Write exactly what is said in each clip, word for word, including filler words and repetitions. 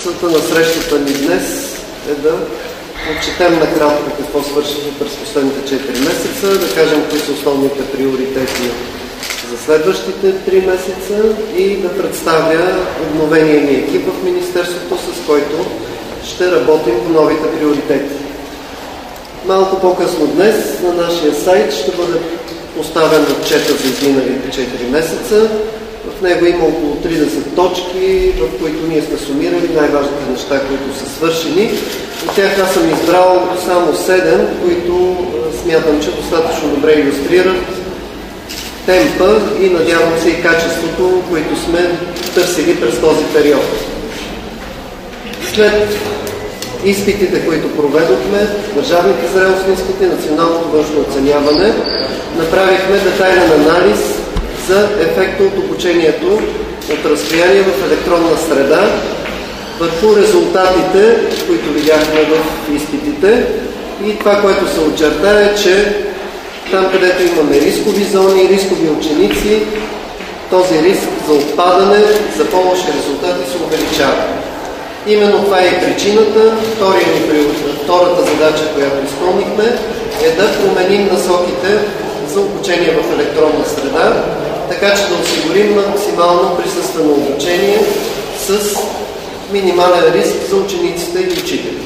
Целта на срещата ни днес е да отчетем накратко какво свършихме през последните четири месеца, да кажем кои са основните приоритети за следващите три месеца и да представя обновения ни екип в Министерството, с който ще работим по новите приоритети. Малко по-късно днес на нашия сайт ще бъде поставен отчета за изминалите четири месеца. В него има около тридесет точки, в които ние сме сумирали най-важните неща, които са свършени. От тях аз съм избрал само седем, които смятам, че достатъчно добре илюстрират темпа и надявам се и качеството, които сме търсили през този период. След изпитите, които проведохме, държавните зрелостни изпити, националното външно оценяване, направихме детайлен анализ за ефекта от обучението от разстояние в електронна среда върху резултатите, които видяхме в изпитите. И това, което се очерта е, че там, където имаме рискови зони, рискови ученици, този риск за отпадане, за по-лоши резултати се увеличава. Именно това е причината. Втората задача, която изпълнихме, е да променим насоките за обучение в електронна среда, така че да осигурим максимално присъствено обучение с минимален риск за учениците и учителите.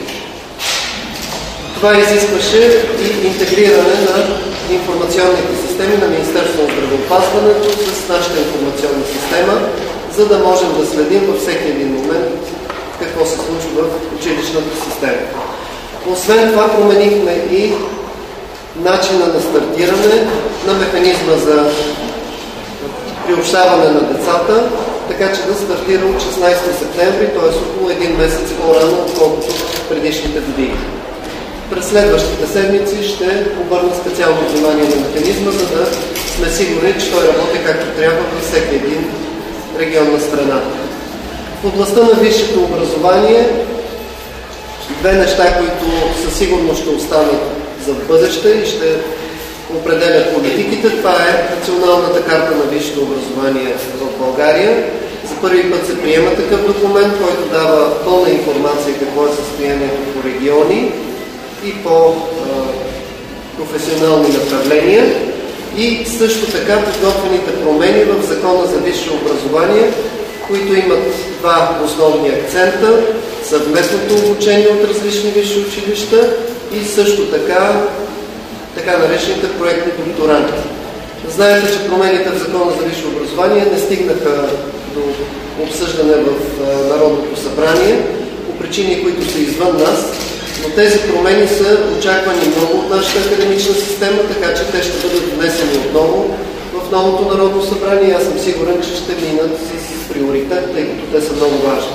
Това изискваше и интегриране на информационните системи на Министерството на здравеопазването с нашата информационна система, за да можем да следим във всеки един момент какво се случва в училищната система. Освен това променихме и начина на стартиране на механизма за приобщаване на децата, така че да стартира от шестнайсети септември, т.е. около един месец по-рано, отколкото предишните години. През следващите седмици ще обърна специално внимание на механизма, за да сме сигурни, че той работи както трябва във всеки един регион на страната. В областта на висшето образование две неща, които със сигурност ще останат за бъдеще и ще определят политиките. Това е националната карта на висшето образование в България. За първи път се приема такъв документ, който дава пълна информация какво е състоянието по региони и по професионални направления. И също така подготвените промени в Закона за висше образование, които имат два основни акцента: съвместното обучение от различни висши училища и също така така наречените проектни докторанти. Знаете, че промените в Закона за висше образование не стигнаха до обсъждане в Народното събрание по причини, които са извън нас, но тези промени са очаквани много от нашата академична система, така че те ще бъдат внесени отново в новото Народно събрание. Аз съм сигурен, че ще минат с приоритет, тъй като те са много важни.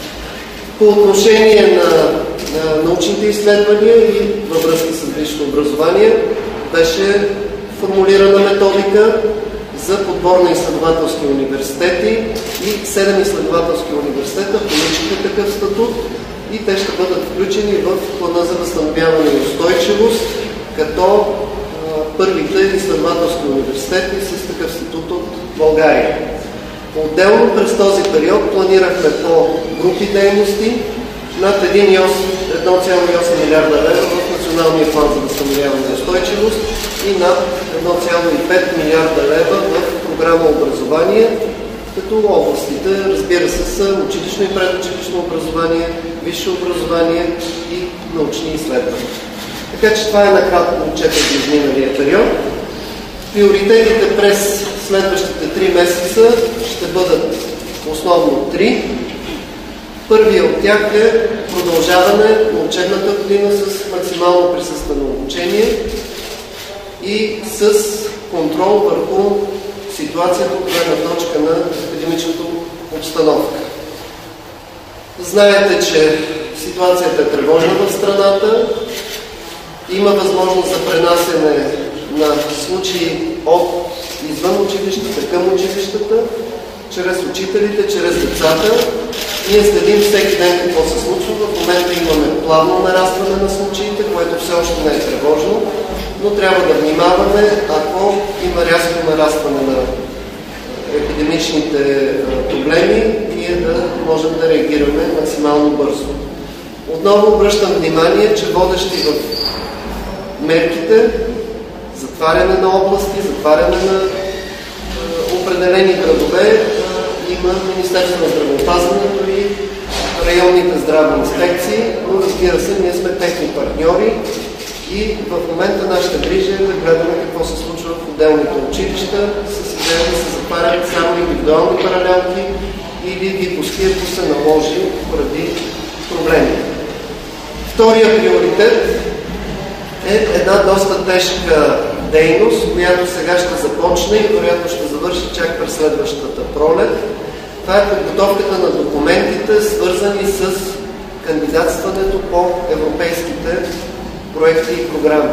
По отношение на, на научните изследвания и във връзка с висшето образование беше формулирана методика за подбор на изследователски университети и седем изследователски университета получиха такъв статут и те ще бъдат включени в плана за възстановяване и устойчивост, като а, първите изследователски университети с такъв статут от България. Отделно през този период планирахме по групи дейности над един цяло и осем милиарда лева в Националния план за възстановяване и устойчивост и над едно цяло и пет милиарда лева в програма образование, като областите, разбира се, са училищно и предучилищно образование, висше образование и научни изследвания. Така че това е накратко отчета за изминалия период. Приоритетите през следващите три месеца ще бъдат основно три. Първият от тях е продължаване на учебната година с максимално присъствено обучение и с контрол върху ситуацията от гледна точка на академичната обстановка. Знаете, че ситуацията е тревожна в страната. Има възможност за пренасене на случаи от извън училищата към училищата, чрез учителите, чрез децата. Ние следим всеки ден какво се случва. В момента имаме плавно нарастване на случаите, което все още не е тревожно, но трябва да внимаваме, ако има рязко нарастване на епидемичните проблеми, ние ние да можем да реагираме максимално бързо. Отново обръщам внимание, че водещи в мерките, затваряне на области, затваряне на определени градове, има Министерство на здравеопазването и районните здравни инспекции, но разбира се, ние сме техни партньори и в момента нашата грижа е да гледаме какво се случва в отделните училища, с идея да се затварят само индивидуални паралелки или випуски, ако се наложи поради проблеми. Втория приоритет е една доста тежка дейност, която сега ще започне и вероятно ще завърши чак през следващата пролет. Това е подготовката на документите, свързани с кандидатстването по европейските проекти и програми.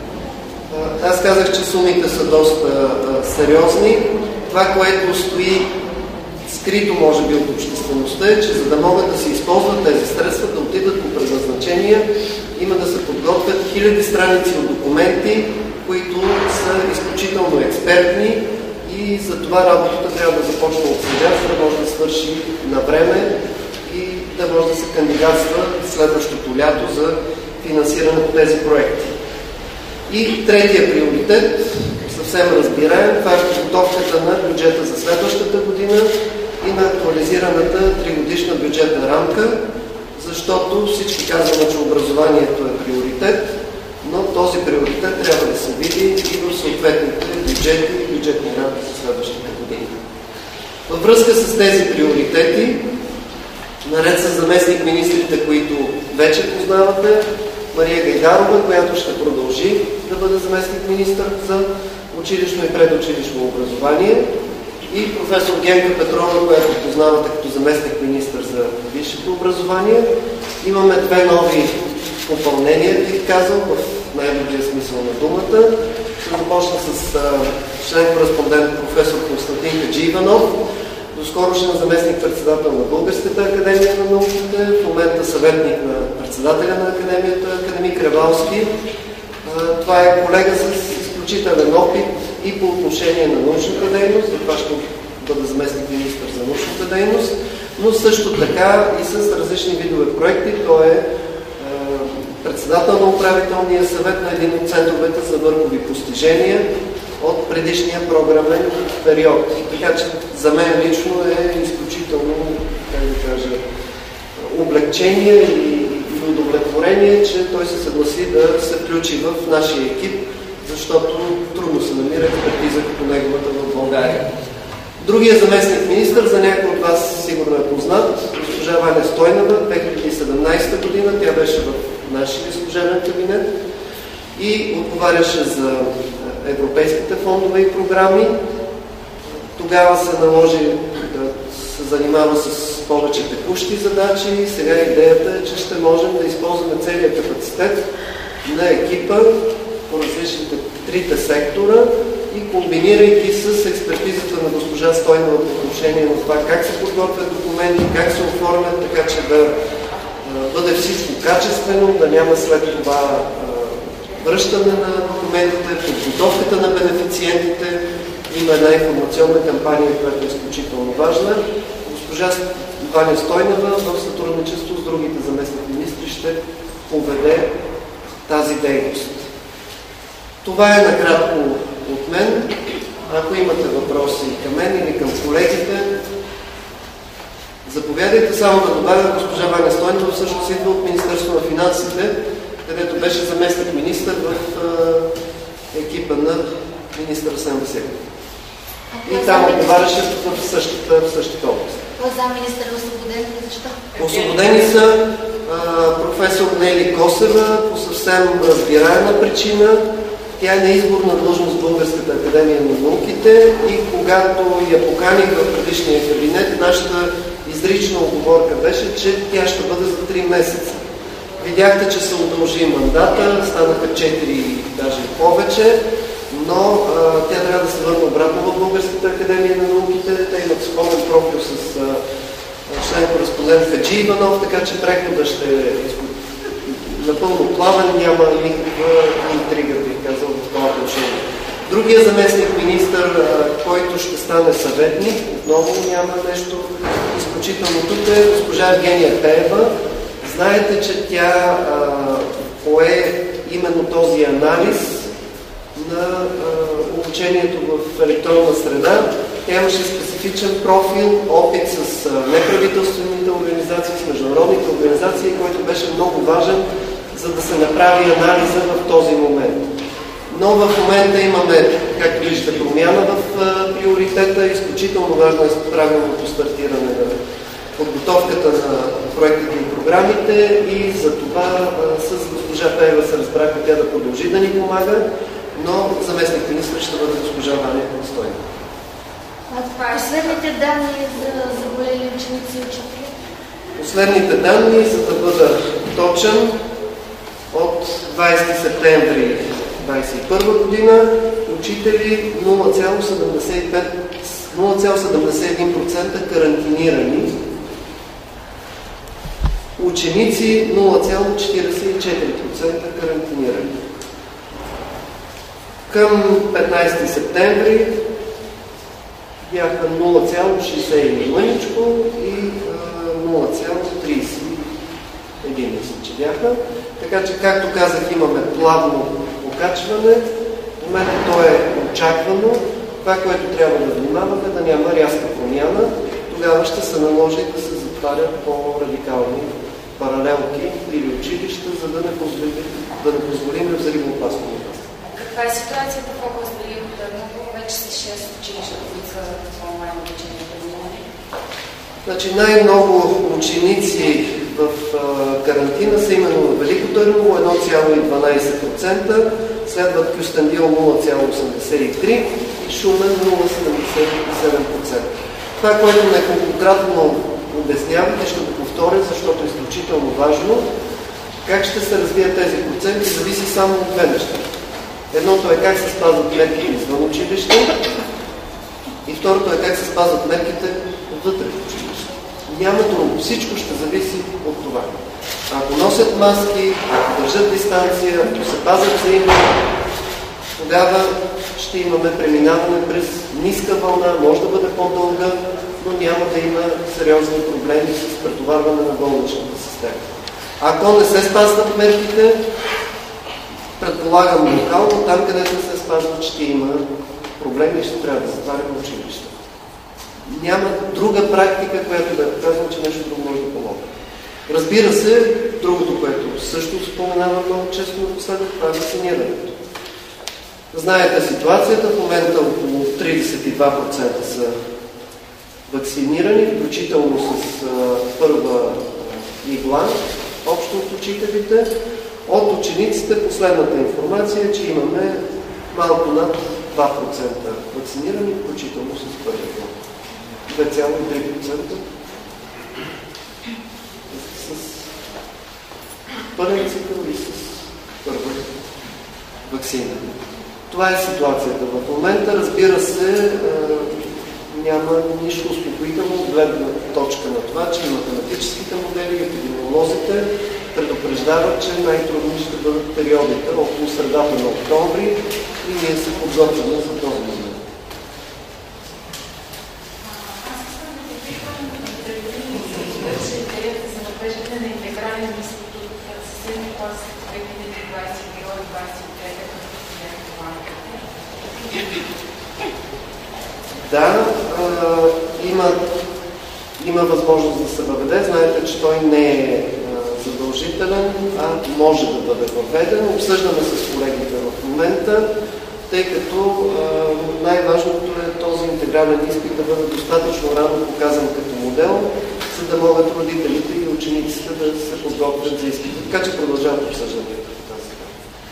Аз казах, че сумите са доста сериозни. Това, което стои скрито, може би, от обществеността е, че за да могат да се използват тези средства, да отидат по предназначения, има да се подготвят хиляди страници от документи, които са изключително експертни и за това работата трябва да започне от сега, за да може да свърши на време и да може да се кандидатства следващото лято за финансиране по тези проекти. И третия приоритет, съвсем разбираем, това е подготовката на бюджета за следващата година и на актуализираната тригодишна бюджетна рамка, защото всички казваме, че образованието е приоритет, но този приоритет трябва да се види и в съответните бюджети и бюджетни рамки за следващите години. Във връзка с тези приоритети, наред с заместник-министрите, които вече познавате, Мария Гайдарова, която ще продължи да бъде заместник-министър за училищно и предучилищно образование, и професор Генка Петрова, която познавате като заместник-министър за висшето образование. Имаме две нови попълнения, бих казал, в най-добрия смисъл на думата. Ще започна с член-кореспондент професор Константин Хаджииванов, доскорошен заместник-председател на Българската академия на науките, в момента съветник на председателя на академията, академик Ревалски. Това е колега с изключителен опит и по отношение на научната дейност, затова ще бъде заместник-министър за научната дейност, но също така и с различни видове проекти. Той е председател на управителния съвет на един от центровете за върхови постижения от предишния програмен период. Така че за мен лично е изключително, как да кажа, облегчение и удовлетворение, че той се съгласи да се включи в нашия екип, защото трудно се намира експертиза като неговата в България. Другия заместник министър, за някой от вас сигурно е познат, госпожа Ваня Стойнева, две хиляди и седемнадесета година, тя беше в нашия служебен кабинет и отговаряше за европейските фондове и програми. Тогава се наложи да се занимава с повече текущи задачи. Сега идеята е, че ще можем да използваме целият капацитет на екипа по различните трите сектора и комбинирайки с експертизата на госпожа Стойнева по отношение на това как се подготвят документи, как се оформят, така че да бъде всичко качествено, да няма след това връщане на документите, подготовката на бенефициентите. Има една информационна кампания, която е изключително важна. Госпожа Ваня Стойнева в сътрудничество с другите заместник-министри ще поведе тази дейност. Това е накратко от мен. Ако имате въпроси към мен или към колегите, заповядайте. Само да добавя, госпожа Ваня Стойнева всъщност идва от Министерство на финансите, където беше заместник-министър в екипа на министър Асен Василев. И там отговаряше в същата, в същата област. Кой заместник-министър е освободен и защо? Освободени са а, професор Нели Косева по съвсем разбираема причина. Тя е неизборна длъжност в Българската академия на науките и когато я поканих в предишния кабинет, нашата изрична оговорка беше, че тя ще бъде за три месеца. Видяхте, че се удължи мандата, станаха четири, даже и повече, но а, тя трябва да се върне обратно в Българската академия на науките. Те имат сходен профил с а, член-кореспондент Хаджииванов, така че прехода ще е напълно плавен, няма никаква интрига, бих казал, в това отношение. Другия заместник министър, който ще стане съветник, отново няма нещо изключително изключително тук е госпожа Евгения Пеева. Знаете, че тя а, пое именно този анализ на а, обучението в електронна среда. Тя имаше специфичен профил, опит с а, неправителствените организации, с международните организации, който беше много важен, за да се направи анализа в този момент. Но в момента имаме, както виждате, промяна в а, приоритета. Изключително важно е правилното стартиране на подготовката на проектите и програмите и за това а, с госпожа Пеева се разбрахме тя да продължи да ни помага, но заместник министър ще бъде госпожа Ваня Стойнева. Последните данни за заболели ученици и учители? Последните данни, за да бъда точен, от двадесети септември двадесет и първа година, учители нула цяло седемдесет и един процента карантинирани, ученици нула цяло четиридесет и четири процента карантинирани. Към петнадесети септември бяха нула цяло шестдесет и едно мъничко и нула цяло тридесет и един мисля, че бяха. Така че, както казах, имаме плавно покачване. В момента то е очаквано. Това, което трябва да внимаваме, да няма рязка промяна. Тогава ще се наложи да се затварят по-радикални паралелки или училища, за да не позволим, да не позволим взривоопасно място. Каква е ситуацията в област Велико Търново? Вече са шест училища, които са в онлайн обучение. Значи най-много ученици в а, карантина са именно в Велико Търново едно цяло дванадесет процента, следват Кюстендил нула цяло осемдесет и три процента и Шумен нула цяло седемдесет и седем процента. Това, което неколкократно обяснявам и ще го повторя, защото е изключително важно, как ще се развият тези проценти, зависи само от две неща. Едното е как се спазват мерките извън училище и второто е как се спазват мерките вътре в училище. Няма друго. Всичко ще зависи от това. Ако носят маски, ако държат дистанция, ако се пазят взаимно, тогава ще имаме преминаване през ниска вълна, може да бъде по-дълга, но няма да има сериозни проблеми с претоварване на болничната система. Ако не се спазват мерките, предполагам локално, там където се спазват, ще има проблеми и ще трябва да затваряме училища. Няма друга практика, която да казвам, че нещо друго може да помогне. Разбира се, другото, което също споменавам много често напоследък, това е вакцинирането. Знаете ситуацията, в момента около тридесет и два процента са вакцинирани, включително с а, първа а, игла, общо от учителите. От учениците последната информация е, че имаме малко над два процента вакцинирани, включително с първа игла. две цяло и три процента с пълен цикъл и с първа вакцина. Това е ситуацията в момента. Разбира се, няма нищо успокоително от гледна точка на това, че математическите модели и епидемиолозите предупреждават, че най-трудни ще бъдат периодите около средата на октомври и ние се подготвяме за този момент. На интегрален институт за седми клас две хиляди двадесет и втора - двадесет и трета Да, а, има, има възможност да се въведе. Знаете, че той не е а, задължителен, а може да бъде въведен. Обсъждаме с колегите в момента, тъй като най-важното е този интегрален изпит да бъде достатъчно рано показан като модел, за да могат родителите и учениците да се подготвят за изпита. Така че продължават обсъждането по тази тема.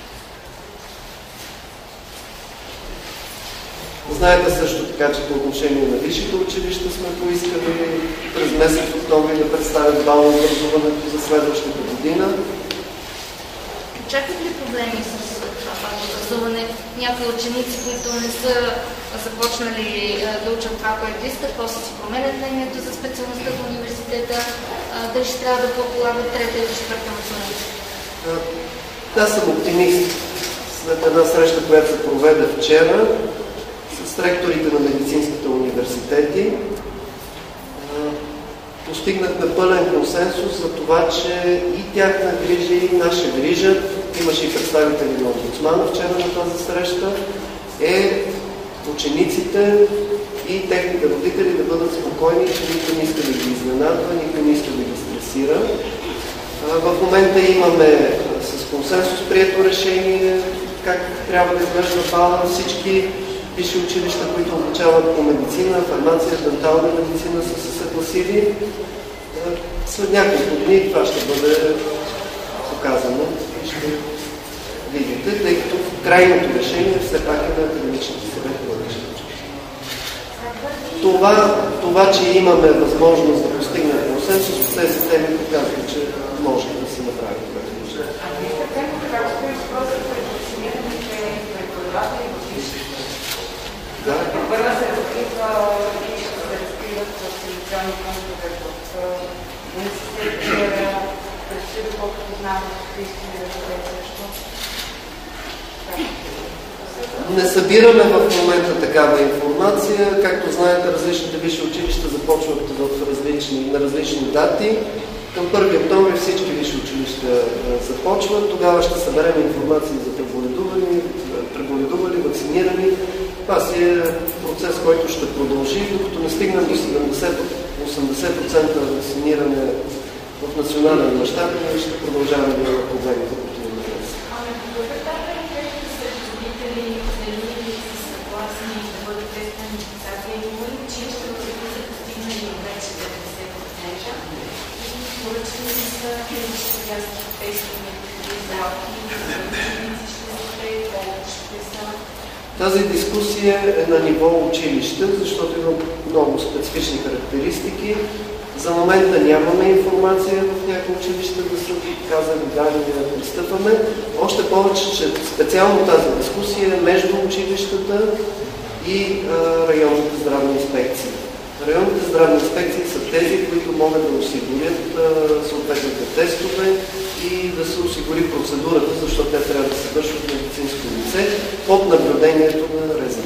Знаете също така, че по отношение на висшите училища сме поискали през месец октомври да представят бално образуването за следващата година. Очакват ли проблеми с това бално образуване? Някои ученици, които не са започнали да учат това, което искат, после си променят мнението за специалността в университета, дали ще трябва да полагат трета и четвърта математика? Да, съм оптимист. След една среща, която се проведе вчера с ректорите на медицинските университети, постигнахме пълен консенсус за това, че и тяхна грижа, и наша грижа, имаше и представители на омбудсмана вчера на тази среща, е учениците и техните родители да бъдат спокойни, че никой не иска да ги изненадва, никой не иска да ги стресира. В момента имаме с консенсус прието решение как трябва да изглежда бала. Всички висши училища, които обучават по медицина, фармация, дентална медицина, са се съгласили. След няколко дни това ще бъде показано и ще видите, тъй като крайното решение все пак е на академичните съвети на висшите училища. Това, това, че имаме възможност да постигнем консенсус по тези теми, показва, че може да се направи това. А вие сте как стои въпросът пред вакцинираните преподаватели в висшите? Да. Първа се разкрива и ще се разкриват вакцинационни пунктове в университета, предстои доколкото знам, че искаме да бъде също. Не събираме в момента такава информация. Както знаете, различните висши училища започват в различни, на различни дати. Към първи октомври всички висши училища започват. Тогава ще съберем информация за преболедувани, преболедували, вакцинирани. Това си е процес, който ще продължи, докато не стигнем до седемдесет до осемдесет процента вакциниране в национален мащаб, ние ще продължаваме да имаме проблеми за противна днес. Ами, благодаря ли тези родители, дали са съгласни да бъдат тествани децата и има ли училища, в които са постигнали вече деветдесет процента и поръчани са химически тестове и здравки, и ще се колко ще са. Тази дискусия е на ниво училище, защото има много специфични характеристики. За момента нямаме информация в някои училища да са казали да не пристъпваме. Още повече, че специално тази дискусия е между училищата и а, районните здравни инспекции. Районните здравни инспекции са тези, които могат да осигурят а, съответните тестове и да се осигури процедурата, защото те трябва да се вършат от медицинско лице под наблюдението на РЗИ.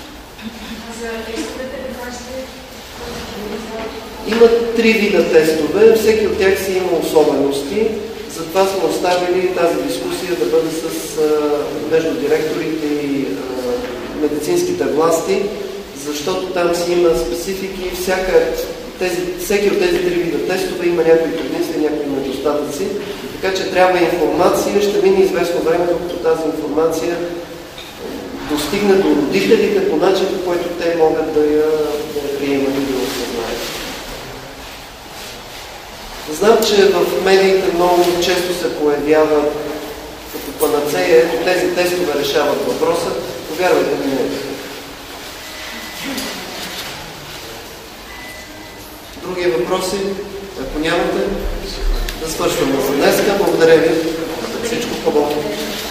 Има три вида тестове, всеки от тях си има особености, затова сме оставили тази дискусия да бъде с, а, между директорите и а, медицинските власти, защото там си има специфики, всяка, тези, всеки от тези три вида тестове има някои предимства и някои недостатъци, така че трябва информация, ще мине известно време, докато тази информация достигне до родителите по начин, по който те могат да я, да я приемат и да я осъзнаят. Знам, че в медиите много често се появява като панацея, ето тези тестове решават въпроса, повярвайте ми не. Други въпроси? Ако нямате, да свършваме за днеска. Благодаря ви. Всичко хубаво.